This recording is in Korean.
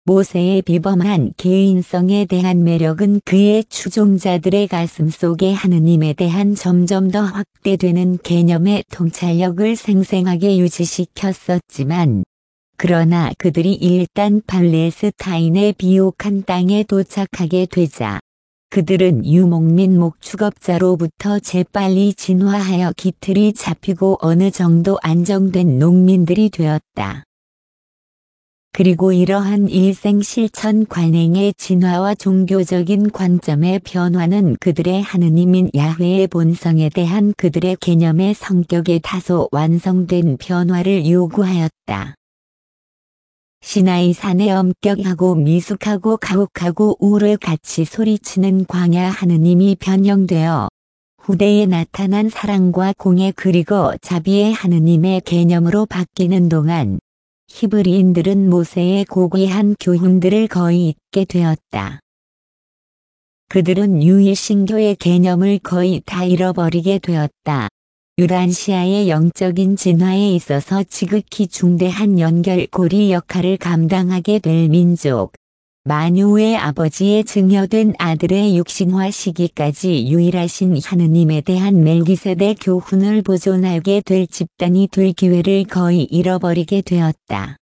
모세의 비범한 개인성에 대한 매력은 그의 추종자들의 가슴 속에 하느님에 대한 점점 더 확대되는 개념의 통찰력을 생생하게 유지시켰었지만, 그러나 그들이 일단 팔레스타인의 비옥한 땅에 도착하게 되자 그들은 유목민 목축업자로부터 재빨리 진화하여 기틀이 잡히고 어느 정도 안정된 농민들이 되었다. 그리고 이러한 일생 실천 관행의 진화와 종교적인 관점의 변화는 그들의 하느님인 야훼의 본성에 대한 그들의 개념의 성격에 다소 완성된 변화를 요구하였다. 시나이 산의 엄격하고 미숙하고 가혹하고 우울같이 소리치는 광야 하느님이 변형되어 후대에 나타난 사랑과 공의 그리고 자비의 하느님의 개념으로 바뀌는 동안 히브리인들은 모세의 고귀한 교훈들을 거의 잊게 되었다. 그들은 유일신교의 개념을 거의 다 잃어버리게 되었다. 유란시아의 영적인 진화에 있어서 지극히 중대한 연결고리 역할을 감당하게 될 민족, 만유의 아버지의 증여된 아들의 육신화 시기까지 유일하신 하느님에 대한 멜기세덱 교훈을 보존하게 될 집단이 될 기회를 거의 잃어버리게 되었다.